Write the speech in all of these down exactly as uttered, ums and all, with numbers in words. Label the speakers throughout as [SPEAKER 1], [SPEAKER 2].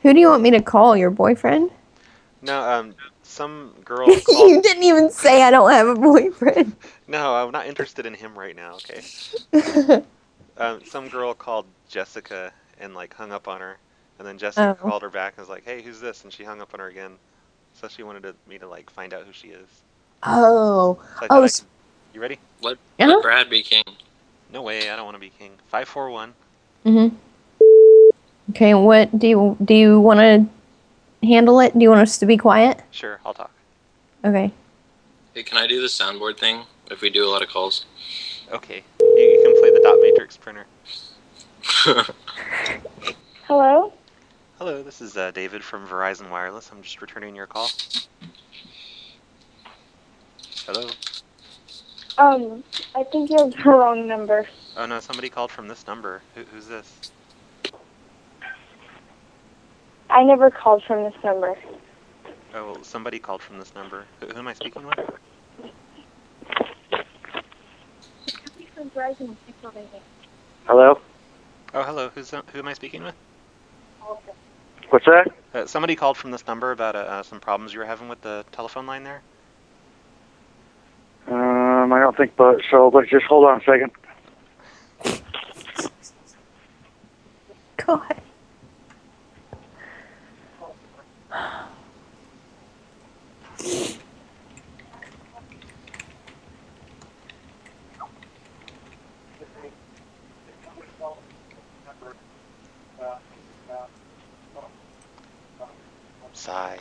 [SPEAKER 1] Who do you want me to call? Your boyfriend?
[SPEAKER 2] No, um, some girl called...
[SPEAKER 1] You didn't even say I don't have a boyfriend.
[SPEAKER 2] No, I'm not interested in him right now, okay? Um, some girl called Jessica and, like, hung up on her. And then Jessica
[SPEAKER 1] Oh.
[SPEAKER 2] called her back and was like, hey, who's this? And she hung up on her again. So she wanted to, me to, like, find out who she is.
[SPEAKER 1] Oh.
[SPEAKER 2] So I thought
[SPEAKER 1] Oh.
[SPEAKER 2] I could... You ready?
[SPEAKER 3] Let,
[SPEAKER 1] Uh
[SPEAKER 3] let
[SPEAKER 1] huh.
[SPEAKER 3] Brad be king.
[SPEAKER 2] No way, I don't want to be king. five four one.
[SPEAKER 1] Mhm. Okay. What do you do? You want to handle it? Do you want us to be quiet?
[SPEAKER 2] Sure, I'll talk.
[SPEAKER 1] Okay.
[SPEAKER 3] Hey, can I do the soundboard thing if we do a lot of calls?
[SPEAKER 2] Okay, you, you can play the dot matrix printer.
[SPEAKER 4] Hello?
[SPEAKER 2] Hello, this is uh, David from Verizon Wireless. I'm just returning your call. Hello?
[SPEAKER 4] Um, I think you have the wrong number.
[SPEAKER 2] Oh no, somebody called from this number. Who, who's this?
[SPEAKER 4] I never called from this number.
[SPEAKER 2] Oh, well, somebody called from this number. Who, who am I speaking with?
[SPEAKER 5] Hello?
[SPEAKER 2] Oh, hello. Who's uh, who am I speaking with?
[SPEAKER 5] What's that?
[SPEAKER 2] Uh, somebody called from this number about uh, uh, some problems you were having with the telephone line there.
[SPEAKER 5] Um, I don't think but so, but just hold on a second.
[SPEAKER 1] God.
[SPEAKER 2] Sigh.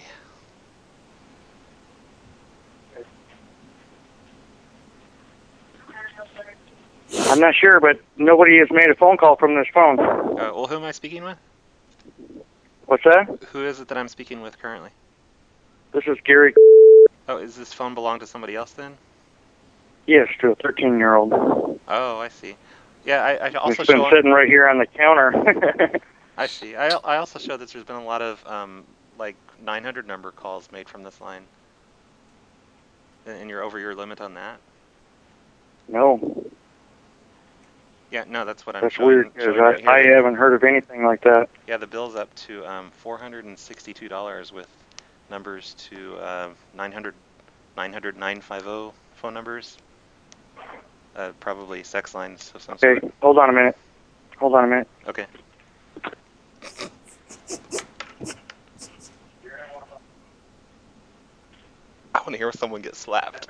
[SPEAKER 5] I'm not sure, but nobody has made a phone call from this phone.
[SPEAKER 2] Uh, well, who am I speaking with?
[SPEAKER 5] What's that?
[SPEAKER 2] Who is it that I'm speaking with currently?
[SPEAKER 5] This is Gary.
[SPEAKER 2] Oh, is this phone belong to somebody else then?
[SPEAKER 5] Yes, to a thirteen-year-old.
[SPEAKER 2] Oh, I see. Yeah, I, I also
[SPEAKER 5] It's been
[SPEAKER 2] show...
[SPEAKER 5] sitting right here on the counter.
[SPEAKER 2] I see. I, I also show that there's been a lot of, um, like, nine hundred number calls made from this line. And, and you're over your limit on that?
[SPEAKER 5] No.
[SPEAKER 2] Yeah, no, that's what I'm
[SPEAKER 5] That's
[SPEAKER 2] showing.
[SPEAKER 5] weird, because
[SPEAKER 2] showing right
[SPEAKER 5] I, I
[SPEAKER 2] here.
[SPEAKER 5] haven't heard of anything like that.
[SPEAKER 2] Yeah, the bill's up to um, four hundred sixty-two dollars with numbers to uh, nine hundred, nine hundred, nine fifty phone numbers. Uh, probably sex lines of some
[SPEAKER 5] Okay,
[SPEAKER 2] sort.
[SPEAKER 5] hold on a minute. Hold on a minute.
[SPEAKER 2] Okay. I want to hear someone get slapped.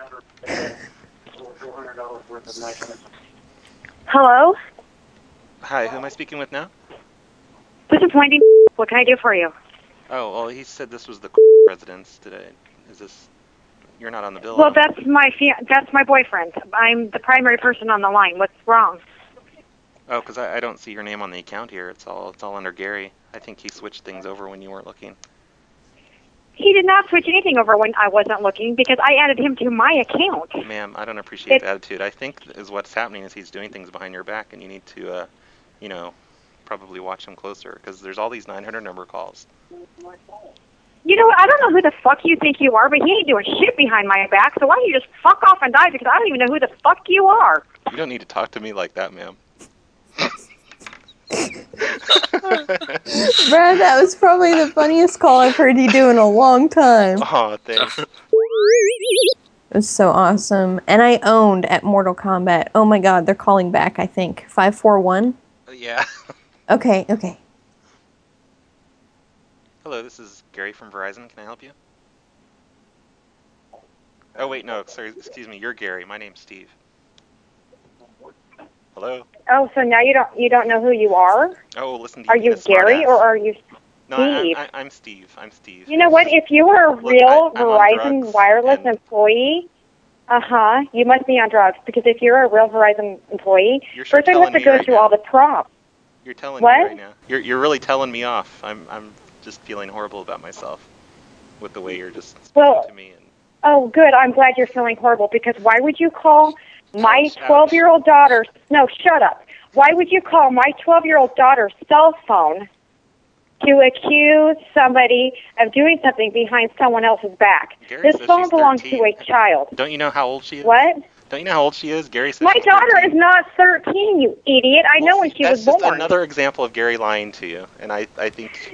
[SPEAKER 4] Hello?
[SPEAKER 2] Hi, who am I speaking with now?
[SPEAKER 4] This is Wendy. What can I do for you?
[SPEAKER 2] Oh, well, he said this was the residence today. Is this... You're not on the bill?
[SPEAKER 4] Well, that's my fia- that's my boyfriend. I'm the primary person on the line. What's wrong?
[SPEAKER 2] Oh, because I, I don't see your name on the account here. It's all it's all under Gary. I think he switched things over when you weren't looking.
[SPEAKER 4] He did not switch anything over when I wasn't looking because I added him to my account.
[SPEAKER 2] Ma'am, I don't appreciate
[SPEAKER 4] It-
[SPEAKER 2] the attitude. I think is what's happening is he's doing things behind your back, and you need to, uh, you know, probably watch him closer because there's all these nine hundred number calls.
[SPEAKER 4] You know what? I don't know who the fuck you think you are, but he ain't doing shit behind my back, so why don't you just fuck off and die because I don't even know who the fuck you are.
[SPEAKER 2] You don't need to talk to me like that, ma'am.
[SPEAKER 1] Brad, that was probably the funniest call I've heard you do in a long time.
[SPEAKER 2] Oh, thanks.
[SPEAKER 1] It was so awesome. And I owned at Mortal Kombat. Oh my god, they're calling back, I think. five four one?
[SPEAKER 2] Yeah.
[SPEAKER 1] Okay, okay.
[SPEAKER 2] Hello, this is Gary from Verizon. Can I help you? Oh, wait, no, sorry, excuse me. You're Gary. My name's Steve. Hello?
[SPEAKER 4] Oh, so now you don't you don't know who you are?
[SPEAKER 2] Oh, listen to
[SPEAKER 4] Are
[SPEAKER 2] you.
[SPEAKER 4] you
[SPEAKER 2] being a smart
[SPEAKER 4] Gary
[SPEAKER 2] ass.
[SPEAKER 4] or are you
[SPEAKER 2] No, I,
[SPEAKER 4] Steve?
[SPEAKER 2] I, I'm Steve. I'm Steve.
[SPEAKER 4] You know what? If you were a
[SPEAKER 2] Look,
[SPEAKER 4] real
[SPEAKER 2] I- I'm on
[SPEAKER 4] Verizon
[SPEAKER 2] drugs
[SPEAKER 4] wireless
[SPEAKER 2] and-
[SPEAKER 4] employee, uh-huh, you must be on drugs because if you're a real Verizon employee,
[SPEAKER 2] You're sure
[SPEAKER 4] first I have
[SPEAKER 2] telling
[SPEAKER 4] to
[SPEAKER 2] me
[SPEAKER 4] go
[SPEAKER 2] right
[SPEAKER 4] through
[SPEAKER 2] now.
[SPEAKER 4] all the prompts.
[SPEAKER 2] You're telling
[SPEAKER 4] What?
[SPEAKER 2] me right now. You're you're really telling me off. I'm I'm just feeling horrible about myself with the way you're just speaking
[SPEAKER 4] Well,
[SPEAKER 2] to me. And
[SPEAKER 4] Oh, good. I'm glad you're feeling horrible because why would you call my
[SPEAKER 2] Ouch, ouch.
[SPEAKER 4] twelve-year-old daughter's... No, shut up. Why would you call my twelve-year-old daughter's cell phone to accuse somebody of doing something behind someone else's back?
[SPEAKER 2] Gary
[SPEAKER 4] This
[SPEAKER 2] says
[SPEAKER 4] phone
[SPEAKER 2] she's
[SPEAKER 4] belongs to
[SPEAKER 2] thirteen.
[SPEAKER 4] a child.
[SPEAKER 2] Don't you know how old she is?
[SPEAKER 4] What?
[SPEAKER 2] Don't you know how old she is? Gary says
[SPEAKER 4] My
[SPEAKER 2] she's
[SPEAKER 4] daughter
[SPEAKER 2] thirteen.
[SPEAKER 4] is not thirteen, you idiot. I know
[SPEAKER 2] Well,
[SPEAKER 4] when
[SPEAKER 2] see,
[SPEAKER 4] she
[SPEAKER 2] that's
[SPEAKER 4] was
[SPEAKER 2] just
[SPEAKER 4] born.
[SPEAKER 2] another example of Gary lying to you, and I I think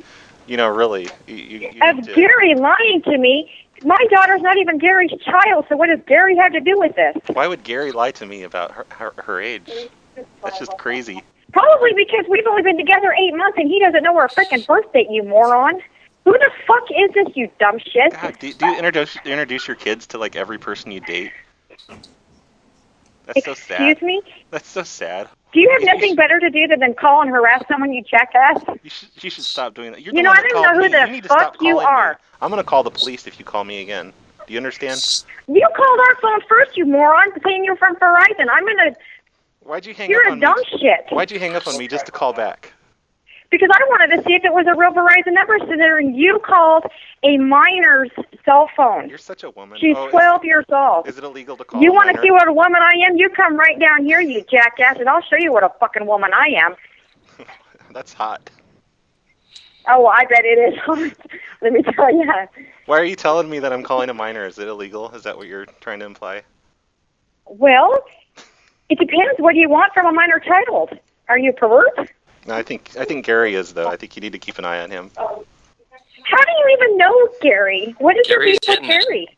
[SPEAKER 2] You know, really. You, you, you
[SPEAKER 4] Of
[SPEAKER 2] need to-
[SPEAKER 4] Gary lying to me. My daughter's not even Gary's child, so what does Gary have to do with this?
[SPEAKER 2] Why would Gary lie to me about her, her, her age? That's just crazy.
[SPEAKER 4] Probably because we've only been together eight months and he doesn't know her freaking birth date, you moron. Who the fuck is this, you dumb shit?
[SPEAKER 2] God, do, do you introduce introduce your kids to like every person you date? That's so sad.
[SPEAKER 4] Excuse me?
[SPEAKER 2] That's so sad.
[SPEAKER 4] Do you have
[SPEAKER 2] You
[SPEAKER 4] nothing
[SPEAKER 2] should-
[SPEAKER 4] better to do than call and harass someone, you jackass?
[SPEAKER 2] You should you should stop doing that. You're
[SPEAKER 4] You
[SPEAKER 2] the
[SPEAKER 4] know,
[SPEAKER 2] one
[SPEAKER 4] I
[SPEAKER 2] that
[SPEAKER 4] don't
[SPEAKER 2] called
[SPEAKER 4] know who
[SPEAKER 2] me.
[SPEAKER 4] the
[SPEAKER 2] You need to
[SPEAKER 4] fuck
[SPEAKER 2] stop
[SPEAKER 4] you
[SPEAKER 2] calling
[SPEAKER 4] are.
[SPEAKER 2] me. I'm gonna call the police if you call me again. Do you understand?
[SPEAKER 4] You called our phone first, you moron, saying you're from Verizon. I'm gonna...
[SPEAKER 2] Why'd you hang
[SPEAKER 4] You're
[SPEAKER 2] up
[SPEAKER 4] a
[SPEAKER 2] on
[SPEAKER 4] dumb
[SPEAKER 2] me?
[SPEAKER 4] shit.
[SPEAKER 2] Why'd you hang up on me just to call back?
[SPEAKER 4] Because I wanted to see if it was a real Verizon number, considering you called a minor's cell phone.
[SPEAKER 2] You're such a woman.
[SPEAKER 4] She's
[SPEAKER 2] Oh, is-
[SPEAKER 4] twelve years old.
[SPEAKER 2] Is it illegal to call
[SPEAKER 4] You
[SPEAKER 2] a
[SPEAKER 4] want to
[SPEAKER 2] minor?
[SPEAKER 4] see what a woman I am? You come right down here, you jackass, and I'll show you what a fucking woman I am.
[SPEAKER 2] That's hot.
[SPEAKER 4] Oh, I bet it is. Let me tell you.
[SPEAKER 2] Why are you telling me that I'm calling a minor? Is it illegal? Is that what you're trying to imply?
[SPEAKER 4] Well, it depends. What do you want from a minor child? Are you a pervert?
[SPEAKER 2] No, I think I think Gary is though. I think you need to keep an eye on him.
[SPEAKER 4] How do you even know Gary? What is
[SPEAKER 3] Gary's
[SPEAKER 4] your beef with
[SPEAKER 3] hitting it.
[SPEAKER 4] Gary?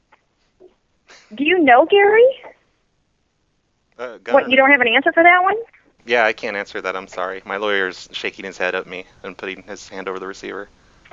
[SPEAKER 4] Do you know Gary?
[SPEAKER 2] Uh,
[SPEAKER 4] What,
[SPEAKER 2] Gunnar-
[SPEAKER 4] you don't have an answer for that one?
[SPEAKER 2] Yeah, I can't answer that. I'm sorry. My lawyer's shaking his head at me and putting his hand over the receiver.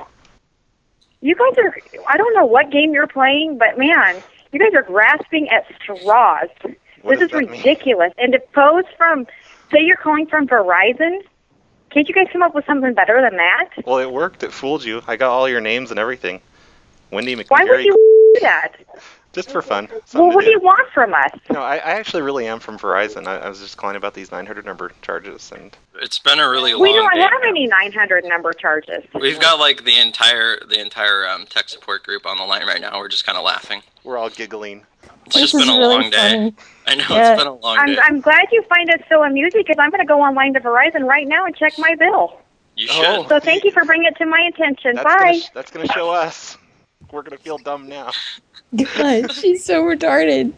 [SPEAKER 4] You guys are, I don't know what game you're playing, but man, you guys are grasping at straws.
[SPEAKER 2] What
[SPEAKER 4] This
[SPEAKER 2] does
[SPEAKER 4] is
[SPEAKER 2] that mean?
[SPEAKER 4] ridiculous. And to pose from, say you're calling from Verizon, can't you guys come up with something better than that?
[SPEAKER 2] Well, it worked. It fooled you. I got all your names and everything. Wendy McGarry.
[SPEAKER 4] Why would you do that?
[SPEAKER 2] Just for fun.
[SPEAKER 4] Well,
[SPEAKER 2] Something
[SPEAKER 4] what
[SPEAKER 2] to
[SPEAKER 4] do you want from us?
[SPEAKER 2] No, I, I actually really am from Verizon. I, I was just calling about these nine hundred number charges, and
[SPEAKER 3] It's been a really
[SPEAKER 4] We
[SPEAKER 3] long
[SPEAKER 4] don't
[SPEAKER 3] day.
[SPEAKER 4] have any nine hundred number charges.
[SPEAKER 3] We've got like the entire the entire um, tech support group on the line right now. We're just kind of laughing.
[SPEAKER 2] we're all giggling.
[SPEAKER 3] It's
[SPEAKER 1] This
[SPEAKER 3] just
[SPEAKER 1] is
[SPEAKER 3] been a
[SPEAKER 1] really
[SPEAKER 3] long day.
[SPEAKER 1] funny.
[SPEAKER 3] I know
[SPEAKER 1] Yeah.
[SPEAKER 3] it's been a long
[SPEAKER 4] I'm,
[SPEAKER 3] day.
[SPEAKER 4] I'm glad you find it so amusing because I'm going to go online to Verizon right now and check my bill.
[SPEAKER 3] You
[SPEAKER 2] Oh.
[SPEAKER 3] should.
[SPEAKER 4] So thank you for bringing it to my attention.
[SPEAKER 2] That's
[SPEAKER 4] Bye.
[SPEAKER 2] Gonna sh- that's gonna show us. We're gonna feel dumb now.
[SPEAKER 1] God, she's so retarded.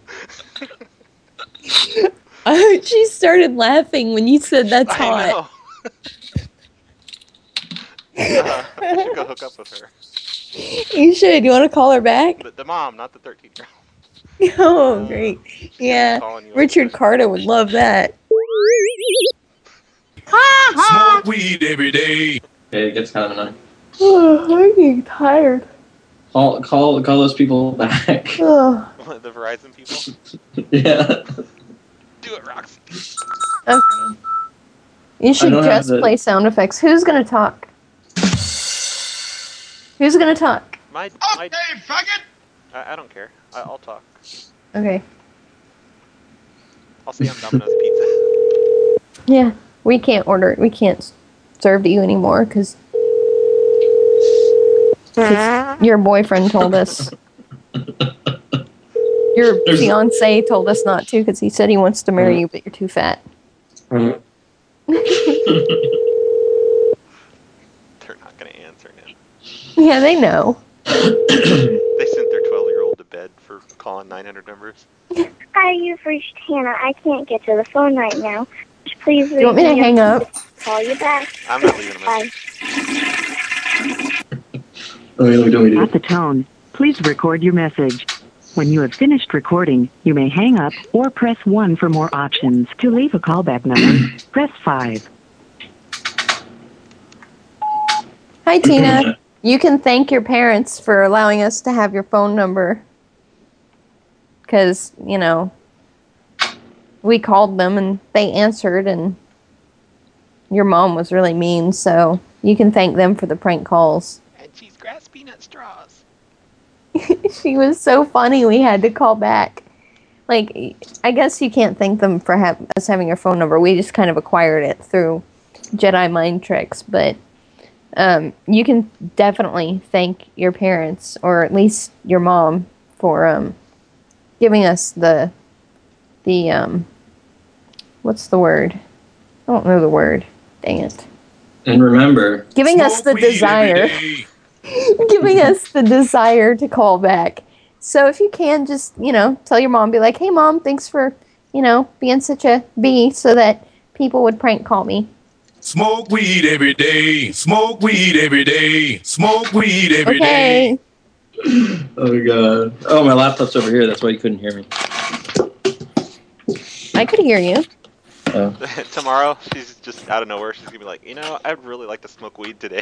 [SPEAKER 1] Uh, she started laughing when you said that's
[SPEAKER 2] I
[SPEAKER 1] hot.
[SPEAKER 2] know. uh, I should go hook up with her.
[SPEAKER 1] You should. You want to call her back?
[SPEAKER 2] The, the mom, not the thirteen-year-old.
[SPEAKER 1] Oh, great. Yeah.
[SPEAKER 2] Calling you
[SPEAKER 1] Richard
[SPEAKER 2] up.
[SPEAKER 1] Carter would love that.
[SPEAKER 6] Smoke weed every day.
[SPEAKER 7] It gets kind of annoying.
[SPEAKER 1] Oh, I'm getting tired.
[SPEAKER 7] Call, call, call those people back.
[SPEAKER 1] Oh,
[SPEAKER 2] The Verizon people.
[SPEAKER 7] Yeah.
[SPEAKER 2] Do it, Roxy.
[SPEAKER 1] okay. You should
[SPEAKER 7] don't have
[SPEAKER 1] just
[SPEAKER 7] the-
[SPEAKER 1] play sound effects. Who's gonna talk? Who's gonna talk?
[SPEAKER 2] My, my.
[SPEAKER 6] faggot!
[SPEAKER 2] I, I don't care. I, I'll talk.
[SPEAKER 1] Okay.
[SPEAKER 2] I'll say I'm Domino's Pizza.
[SPEAKER 1] Yeah, we can't order it. We can't s- serve to you anymore because your boyfriend told us. Your
[SPEAKER 7] There's-
[SPEAKER 1] fiance told us not to because he said he wants to marry you, but you're too fat.
[SPEAKER 2] They're not gonna answer now.
[SPEAKER 1] Yeah, they know.
[SPEAKER 2] They sent their twelve-year-old to bed for calling nine hundred numbers.
[SPEAKER 8] Hi, you've reached Hannah. I can't get to the phone right now. Please
[SPEAKER 1] Do you want me to hang up?
[SPEAKER 8] call you back.
[SPEAKER 2] I'm not leaving a
[SPEAKER 8] Bye.
[SPEAKER 2] message.
[SPEAKER 7] Let me, let me do what we do.
[SPEAKER 9] At the tone, please record your message. When you have finished recording, you may hang up or press one for more options. To leave a callback number, press five.
[SPEAKER 1] Hi, Tina. You can thank your parents for allowing us to have your phone number. Because, you know, we called them and they answered, and your mom was really mean, so you can thank them for the prank calls.
[SPEAKER 2] And she's grasping at straws.
[SPEAKER 1] She was so funny, we had to call back. Like, I guess you can't thank them for ha- us having your phone number. We just kind of acquired it through Jedi mind tricks, but um, you can definitely thank your parents, or at least your mom, for um, giving us the, the, um, what's the word? I don't know the word. Dang it.
[SPEAKER 7] And remember,
[SPEAKER 1] Giving us the
[SPEAKER 6] Smoke weed every
[SPEAKER 1] desire.
[SPEAKER 6] day.
[SPEAKER 1] Giving us the desire to call back. So if you can, just, you know, tell your mom, be like, hey, Mom, thanks for, you know, being such a bee so that people would prank call me.
[SPEAKER 6] Smoke weed every day. Smoke weed every day. Smoke weed every day.
[SPEAKER 1] Okay.
[SPEAKER 7] Oh god. Oh, my laptop's over here. That's why you couldn't hear me.
[SPEAKER 1] I could hear you.
[SPEAKER 7] Oh.
[SPEAKER 2] Tomorrow, she's just out of nowhere. She's gonna be like, you know, I'd really like to smoke weed today.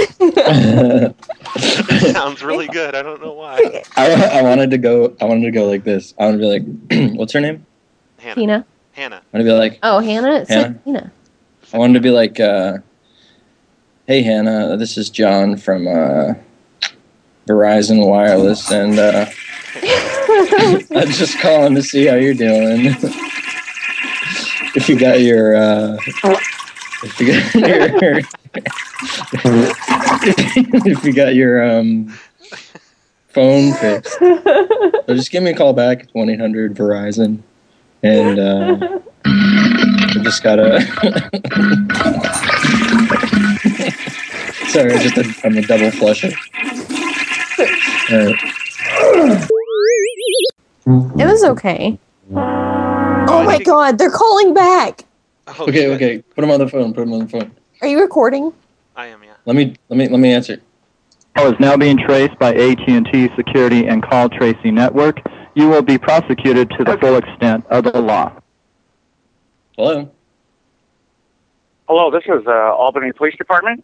[SPEAKER 2] It sounds really good. I don't know why.
[SPEAKER 7] I, I wanted to go. I wanted to go like this. I wanted to be like, what's her name?
[SPEAKER 2] Hannah.
[SPEAKER 1] Tina.
[SPEAKER 2] Hannah.
[SPEAKER 7] I want to be like,
[SPEAKER 1] Oh, Hannah? It said
[SPEAKER 7] Hannah?
[SPEAKER 1] Tina.
[SPEAKER 7] I wanted to be like, uh, hey Hannah, this is John from uh, Verizon Wireless, and uh, I'm just calling to see how you're doing. If you got your, uh, if you got your, if you got your um, phone fixed, so just give me a call back at one eight hundred Verizon, and uh, I just gotta. Sorry, I just a, I'm a double flusher. All right.
[SPEAKER 1] It was okay. Oh my god, they're calling back.
[SPEAKER 2] Oh,
[SPEAKER 7] Okay,
[SPEAKER 2] shit.
[SPEAKER 7] okay. Put him on the phone. Put him on the phone.
[SPEAKER 1] Are you recording?
[SPEAKER 2] I am, yeah.
[SPEAKER 7] Let me, let me, let me answer.
[SPEAKER 10] Call is now being traced by A T and T Security and Call Tracing Network. You will be prosecuted to the full extent of the law.
[SPEAKER 7] Hello.
[SPEAKER 5] Hello, this is uh, Albany Police Department,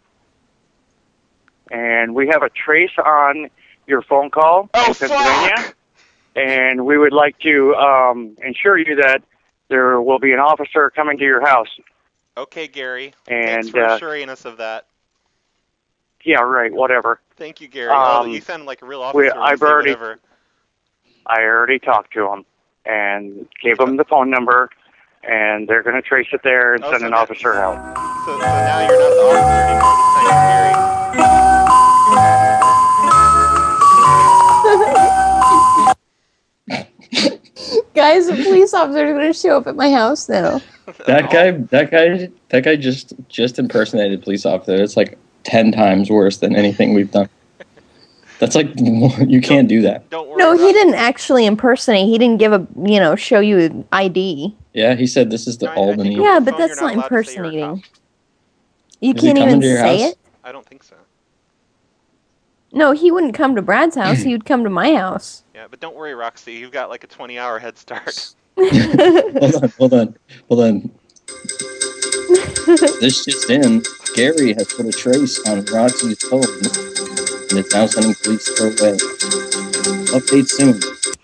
[SPEAKER 5] and we have a trace on your phone call
[SPEAKER 2] Oh,
[SPEAKER 5] in Pennsylvania,
[SPEAKER 2] fuck!
[SPEAKER 5] and we would like to um, ensure you that there will be an officer coming to your house.
[SPEAKER 2] Okay, Gary.
[SPEAKER 5] And,
[SPEAKER 2] Thanks for
[SPEAKER 5] uh,
[SPEAKER 2] assuring us of that.
[SPEAKER 5] Yeah, right, whatever.
[SPEAKER 2] Thank you, Gary. oh,
[SPEAKER 5] um,
[SPEAKER 2] you sound like a real officer
[SPEAKER 5] we-
[SPEAKER 2] when you
[SPEAKER 5] I've
[SPEAKER 2] say
[SPEAKER 5] already-
[SPEAKER 2] whatever.
[SPEAKER 5] I already talked to them and gave them the phone number, and they're going to trace it there and
[SPEAKER 2] Oh,
[SPEAKER 5] send
[SPEAKER 2] so
[SPEAKER 5] an
[SPEAKER 2] that-
[SPEAKER 5] officer out.
[SPEAKER 2] So, so now you're not the officer anymore. This time you're Gary.
[SPEAKER 1] Guys, a police officer is going to show up at my house now.
[SPEAKER 7] That guy, that guy, that guy just just impersonated a police officer. It's like ten times worse than anything we've done. That's like you can't do that.
[SPEAKER 2] Don't worry.
[SPEAKER 1] No, he
[SPEAKER 2] Rob.
[SPEAKER 1] didn't actually impersonate. He didn't give a, you know, show you an I D.
[SPEAKER 7] Yeah, he said this is the
[SPEAKER 2] No, I- I think
[SPEAKER 7] Albany.
[SPEAKER 2] over
[SPEAKER 1] Yeah,
[SPEAKER 2] the
[SPEAKER 1] but
[SPEAKER 2] phone,
[SPEAKER 1] that's
[SPEAKER 2] you're
[SPEAKER 1] not
[SPEAKER 2] not allowed to say you're a
[SPEAKER 1] impersonating.
[SPEAKER 2] cop.
[SPEAKER 1] You
[SPEAKER 7] Is he
[SPEAKER 1] can't
[SPEAKER 7] coming
[SPEAKER 1] even
[SPEAKER 7] to your
[SPEAKER 1] say
[SPEAKER 7] house?
[SPEAKER 1] it.
[SPEAKER 2] I don't think so.
[SPEAKER 1] No, he wouldn't come to Brad's house. He would come to my house.
[SPEAKER 2] Yeah, but don't worry, Roxy. You've got like a twenty-hour head start.
[SPEAKER 7] Hold on, hold on, hold on. This just in: Gary has put a trace on Roxy's phone and is now sending police her way. Update soon.